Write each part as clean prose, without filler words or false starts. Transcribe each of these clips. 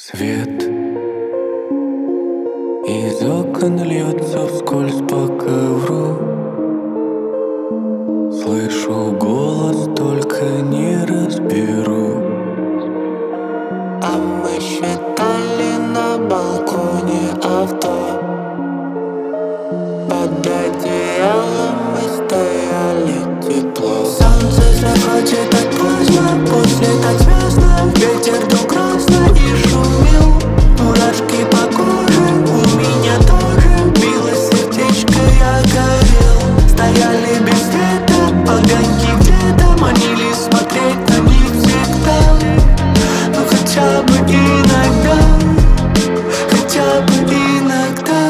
Свет из окон льется вскользь по ковру. Слышу голос, только не разберу. А мы считали на балконе авто. Под одеялом мы стояли тепло. Солнце заходит так поздно, после так звездно. Ветер дул грозно и шумел. Мурашки по коже, у меня тоже билось сердечко, я горел. Стояли без света, огоньки где-то манили смотреть на них всегда. Но хотя бы иногда, хотя бы иногда.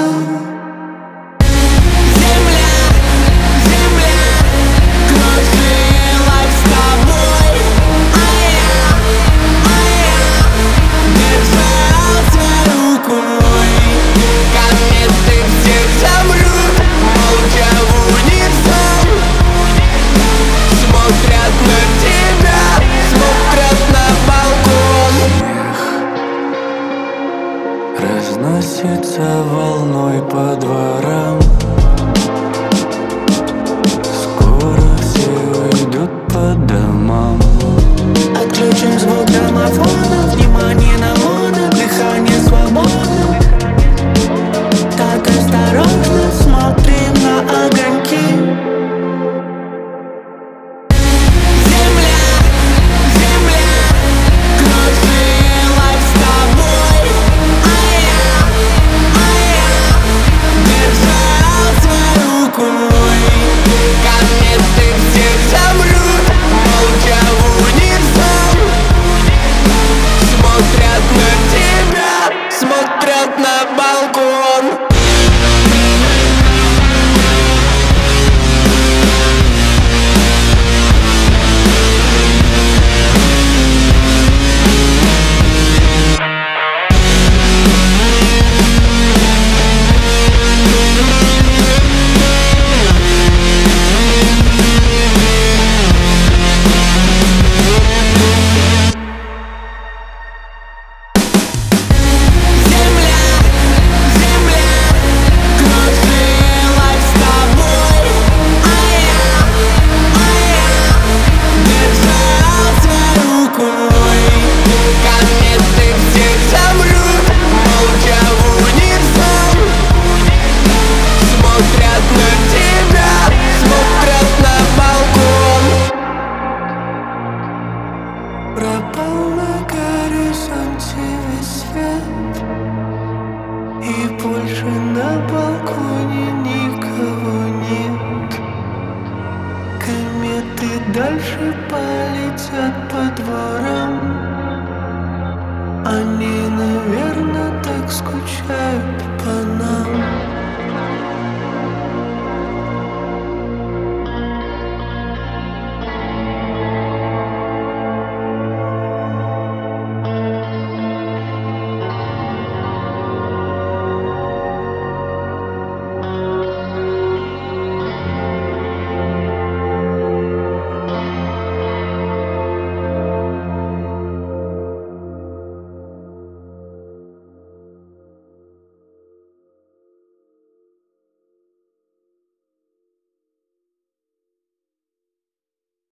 Разносится волной по дворам. Скоро все уйдут по домам. Отключим звук домофона, внимание на моно, дыхание свободно. Так осторожно смотрим на огоньки. Смотрят на балкон. Пропал на горизонте весь свет, и больше на балконе никого нет. Кометы дальше полетят по дворам. Они, наверное, так скучают